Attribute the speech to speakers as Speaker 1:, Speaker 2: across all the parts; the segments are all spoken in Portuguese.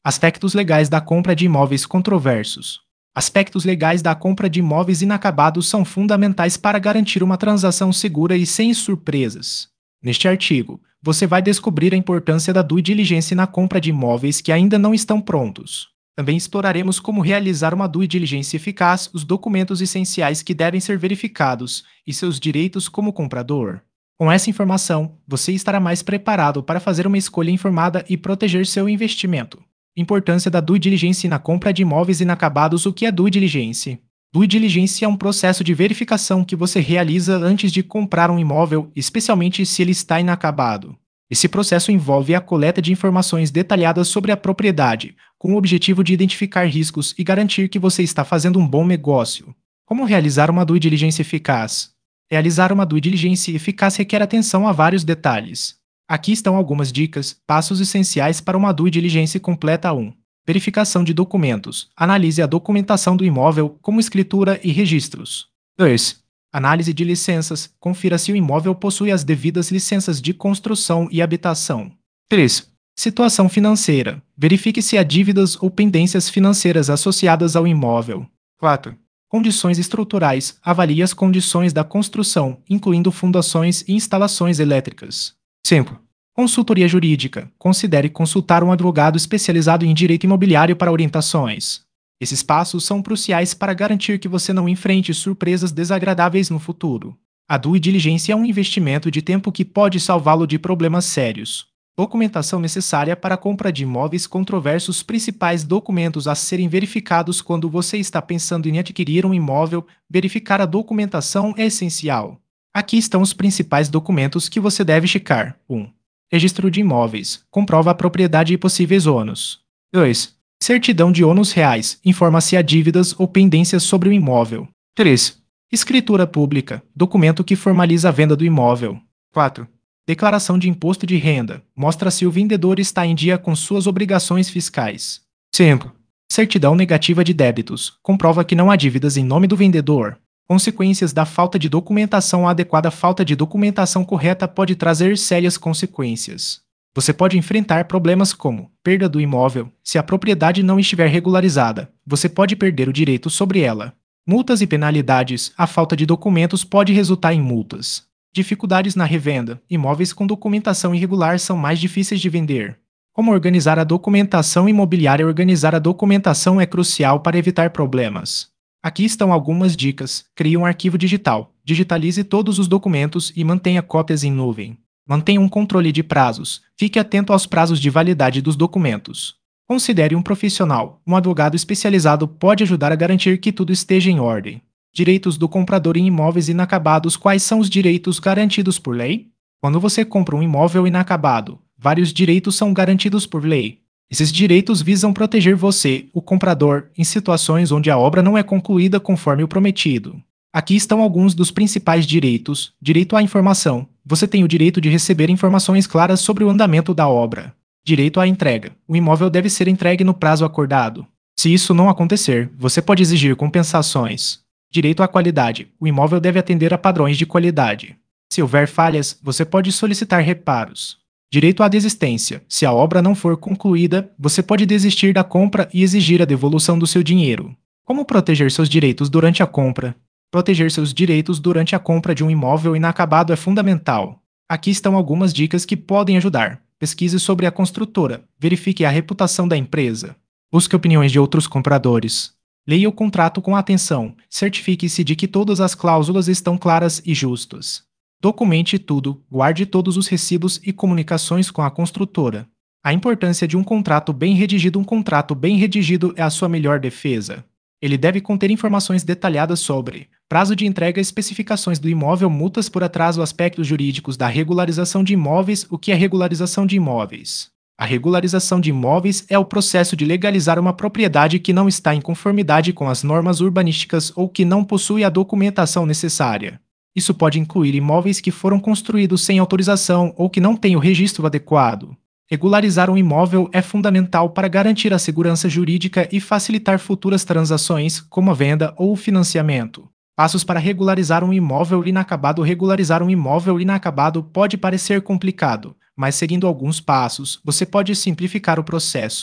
Speaker 1: Aspectos legais da compra de imóveis controversos. Aspectos legais da compra de imóveis inacabados são fundamentais para garantir uma transação segura e sem surpresas. Neste artigo, você vai descobrir a importância da due diligence na compra de imóveis que ainda não estão prontos. Também exploraremos como realizar uma due diligence eficaz, os documentos essenciais que devem ser verificados e seus direitos como comprador. Com essa informação, você estará mais preparado para fazer uma escolha informada e proteger seu investimento. Importância da due diligence na compra de imóveis inacabados. O que é due diligence? Due diligence é um processo de verificação que você realiza antes de comprar um imóvel, especialmente se ele está inacabado. Esse processo envolve a coleta de informações detalhadas sobre a propriedade, com o objetivo de identificar riscos e garantir que você está fazendo um bom negócio. Como realizar uma due diligence eficaz? Realizar uma due diligence eficaz requer atenção a vários detalhes. Aqui estão algumas dicas, passos essenciais para uma due diligence completa. 1. Verificação de documentos. Analise a documentação do imóvel, como escritura e registros. 2. Análise de licenças. Confira se o imóvel possui as devidas licenças de construção e habitação. 3. Situação financeira. Verifique se há dívidas ou pendências financeiras associadas ao imóvel. 4. Condições estruturais. Avalie as condições da construção, incluindo fundações e instalações elétricas. 5. Consultoria jurídica. Considere consultar um advogado especializado em direito imobiliário para orientações. Esses passos são cruciais para garantir que você não enfrente surpresas desagradáveis no futuro. A due diligence é um investimento de tempo que pode salvá-lo de problemas sérios. Documentação necessária para a compra de imóveis controversos. Principais documentos a serem verificados quando você está pensando em adquirir um imóvel. Verificar a documentação é essencial. Aqui estão os principais documentos que você deve checar. 1. Registro de imóveis. Comprova a propriedade e possíveis ônus. 2. Certidão de ônus reais. Informa se há dívidas ou pendências sobre o imóvel. 3. Escritura pública. Documento que formaliza a venda do imóvel. 4. Declaração de imposto de renda. Mostra se o vendedor está em dia com suas obrigações fiscais. 5. Certidão negativa de débitos. Comprova que não há dívidas em nome do vendedor. Consequências da falta de documentação adequada. A falta de documentação correta pode trazer sérias consequências. Você pode enfrentar problemas como perda do imóvel. Se a propriedade não estiver regularizada, você pode perder o direito sobre ela. Multas e penalidades. A falta de documentos pode resultar em multas. Dificuldades na revenda. Imóveis com documentação irregular são mais difíceis de vender. Como organizar a documentação imobiliária? Organizar a documentação é crucial para evitar problemas. Aqui estão algumas dicas. Crie um arquivo digital. Digitalize todos os documentos e mantenha cópias em nuvem. Mantenha um controle de prazos. Fique atento aos prazos de validade dos documentos. Considere um profissional. Um advogado especializado pode ajudar a garantir que tudo esteja em ordem. Direitos do comprador em imóveis inacabados. Quais são os direitos garantidos por lei? Quando você compra um imóvel inacabado, vários direitos são garantidos por lei. Esses direitos visam proteger você, o comprador, em situações onde a obra não é concluída conforme o prometido. Aqui estão alguns dos principais direitos. Direito à informação. Você tem o direito de receber informações claras sobre o andamento da obra. Direito à entrega. O imóvel deve ser entregue no prazo acordado. Se isso não acontecer, você pode exigir compensações. Direito à qualidade. O imóvel deve atender a padrões de qualidade. Se houver falhas, você pode solicitar reparos. Direito à desistência. Se a obra não for concluída, você pode desistir da compra e exigir a devolução do seu dinheiro. Como proteger seus direitos durante a compra? Proteger seus direitos durante a compra de um imóvel inacabado é fundamental. Aqui estão algumas dicas que podem ajudar. Pesquise sobre a construtora. Verifique a reputação da empresa. Busque opiniões de outros compradores. Leia o contrato com atenção. Certifique-se de que todas as cláusulas estão claras e justas. Documente tudo, guarde todos os recibos e comunicações com a construtora. A importância de um contrato bem redigido. Um contrato bem redigido é a sua melhor defesa. Ele deve conter informações detalhadas sobre prazo de entrega, especificações do imóvel, multas por atraso, aspectos jurídicos da regularização de imóveis. O que é regularização de imóveis? A regularização de imóveis é o processo de legalizar uma propriedade que não está em conformidade com as normas urbanísticas ou que não possui a documentação necessária. Isso pode incluir imóveis que foram construídos sem autorização ou que não têm o registro adequado. Regularizar um imóvel é fundamental para garantir a segurança jurídica e facilitar futuras transações, como a venda ou o financiamento. Passos para regularizar um imóvel inacabado. Regularizar um imóvel inacabado pode parecer complicado, mas seguindo alguns passos, você pode simplificar o processo.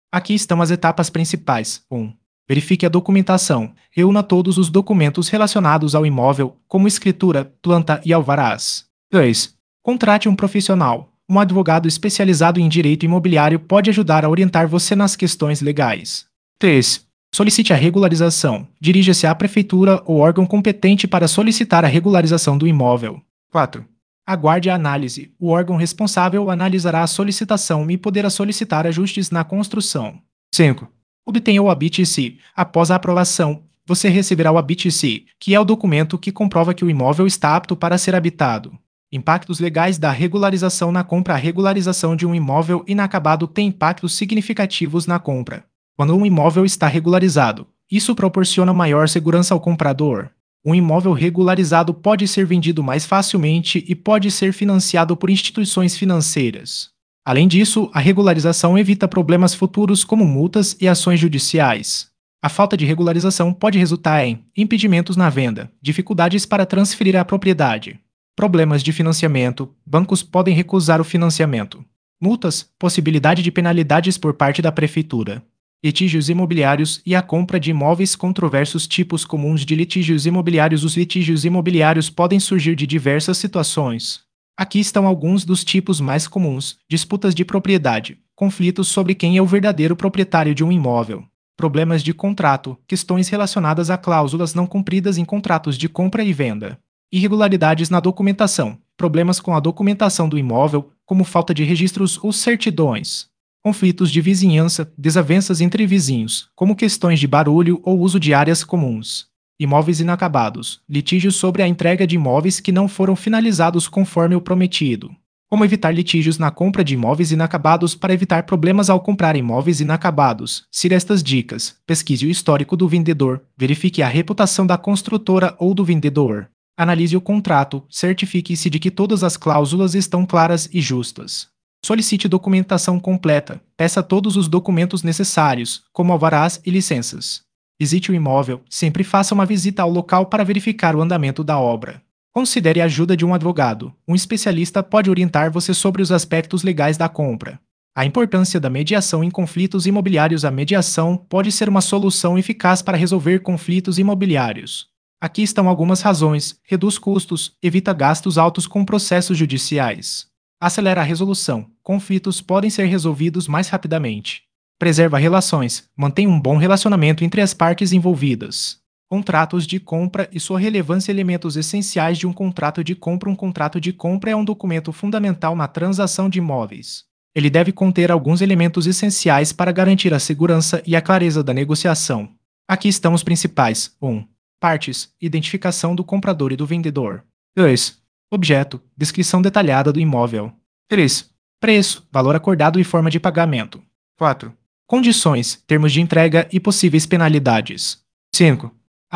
Speaker 1: Aqui estão as etapas principais. 1. Verifique a documentação. Reúna todos os documentos relacionados ao imóvel, como escritura, planta e alvarás. 2. Contrate um profissional. Um advogado especializado em direito imobiliário pode ajudar a orientar você nas questões legais. 3. Solicite a regularização. Dirija-se à prefeitura ou órgão competente para solicitar a regularização do imóvel. 4. Aguarde a análise. O órgão responsável analisará a solicitação e poderá solicitar ajustes na construção. 5. Obtenha o habite-se. Após a aprovação, você receberá o habite-se, que é o documento que comprova que o imóvel está apto para ser habitado. Impactos legais da regularização na compra. A regularização de um imóvel inacabado tem impactos significativos na compra. Quando um imóvel está regularizado, isso proporciona maior segurança ao comprador. Um imóvel regularizado pode ser vendido mais facilmente e pode ser financiado por instituições financeiras. Além disso, a regularização evita problemas futuros como multas e ações judiciais. A falta de regularização pode resultar em impedimentos na venda, dificuldades para transferir a propriedade, problemas de financiamento, bancos podem recusar o financiamento, multas, possibilidade de penalidades por parte da prefeitura. Litígios imobiliários e a compra de imóveis controversos. Tipos comuns de litígios imobiliários. Os litígios imobiliários podem surgir de diversas situações. Aqui estão alguns dos tipos mais comuns: disputas de propriedade, conflitos sobre quem é o verdadeiro proprietário de um imóvel, problemas de contrato, questões relacionadas a cláusulas não cumpridas em contratos de compra e venda, irregularidades na documentação, problemas com a documentação do imóvel, como falta de registros ou certidões. Conflitos de vizinhança, desavenças entre vizinhos, como questões de barulho ou uso de áreas comuns. Imóveis inacabados, litígios sobre a entrega de imóveis que não foram finalizados conforme o prometido. Como evitar litígios na compra de imóveis inacabados. Para evitar problemas ao comprar imóveis inacabados, siga estas dicas. Pesquise o histórico do vendedor, verifique a reputação da construtora ou do vendedor. Analise o contrato, certifique-se de que todas as cláusulas estão claras e justas. Solicite documentação completa. Peça todos os documentos necessários, como alvarás e licenças. Visite o imóvel. Sempre faça uma visita ao local para verificar o andamento da obra. Considere a ajuda de um advogado. Um especialista pode orientar você sobre os aspectos legais da compra. A importância da mediação em conflitos imobiliários. A mediação pode ser uma solução eficaz para resolver conflitos imobiliários. Aqui estão algumas razões: reduz custos, evita gastos altos com processos judiciais. Acelera a resolução. Conflitos podem ser resolvidos mais rapidamente. Preserva relações. Mantém um bom relacionamento entre as partes envolvidas. Contratos de compra e sua relevância. Elementos essenciais de um contrato de compra. Um contrato de compra é um documento fundamental na transação de imóveis. Ele deve conter alguns elementos essenciais para garantir a segurança e a clareza da negociação. Aqui estão os principais. 1. Partes. Identificação do comprador e do vendedor. 2. Objeto, descrição detalhada do imóvel. 3. Preço, valor acordado e forma de pagamento. 4. Condições, termos de entrega e possíveis penalidades. 5.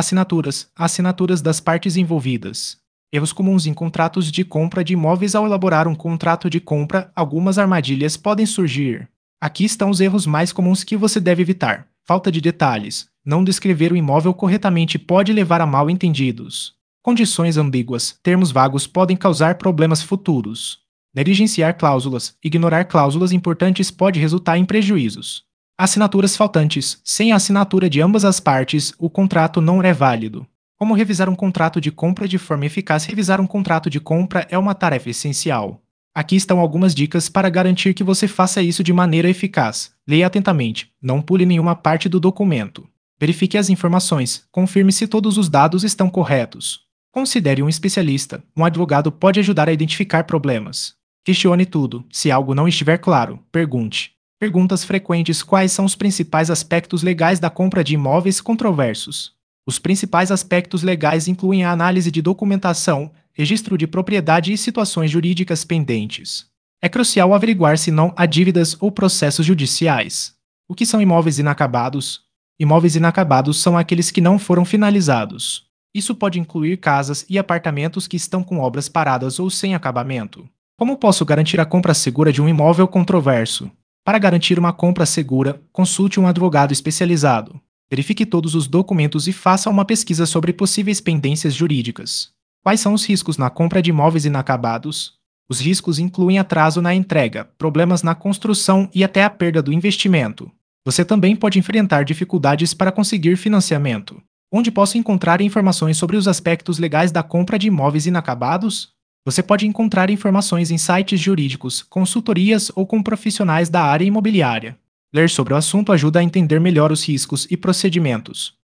Speaker 1: Assinaturas das partes envolvidas. Erros comuns em contratos de compra de imóveis. Ao elaborar um contrato de compra, algumas armadilhas podem surgir. Aqui estão os erros mais comuns que você deve evitar. Falta de detalhes. Não descrever o imóvel corretamente pode levar a mal-entendidos. Condições ambíguas, termos vagos podem causar problemas futuros. Negligenciar cláusulas, ignorar cláusulas importantes pode resultar em prejuízos. Assinaturas faltantes, sem a assinatura de ambas as partes, o contrato não é válido. Como revisar um contrato de compra de forma eficaz? Revisar um contrato de compra é uma tarefa essencial. Aqui estão algumas dicas para garantir que você faça isso de maneira eficaz. Leia atentamente, não pule nenhuma parte do documento. Verifique as informações, confirme se todos os dados estão corretos. Considere um especialista. Um advogado pode ajudar a identificar problemas. Questione tudo. Se algo não estiver claro, pergunte. Perguntas frequentes: quais são os principais aspectos legais da compra de imóveis controversos? Os principais aspectos legais incluem a análise de documentação, registro de propriedade e situações jurídicas pendentes. É crucial averiguar se não há dívidas ou processos judiciais. O que são imóveis inacabados? Imóveis inacabados são aqueles que não foram finalizados. Isso pode incluir casas e apartamentos que estão com obras paradas ou sem acabamento. Como posso garantir a compra segura de um imóvel controverso? Para garantir uma compra segura, consulte um advogado especializado. Verifique todos os documentos e faça uma pesquisa sobre possíveis pendências jurídicas. Quais são os riscos na compra de imóveis inacabados? Os riscos incluem atraso na entrega, problemas na construção e até a perda do investimento. Você também pode enfrentar dificuldades para conseguir financiamento. Onde posso encontrar informações sobre os aspectos legais da compra de imóveis inacabados? Você pode encontrar informações em sites jurídicos, consultorias ou com profissionais da área imobiliária. Ler sobre o assunto ajuda a entender melhor os riscos e procedimentos.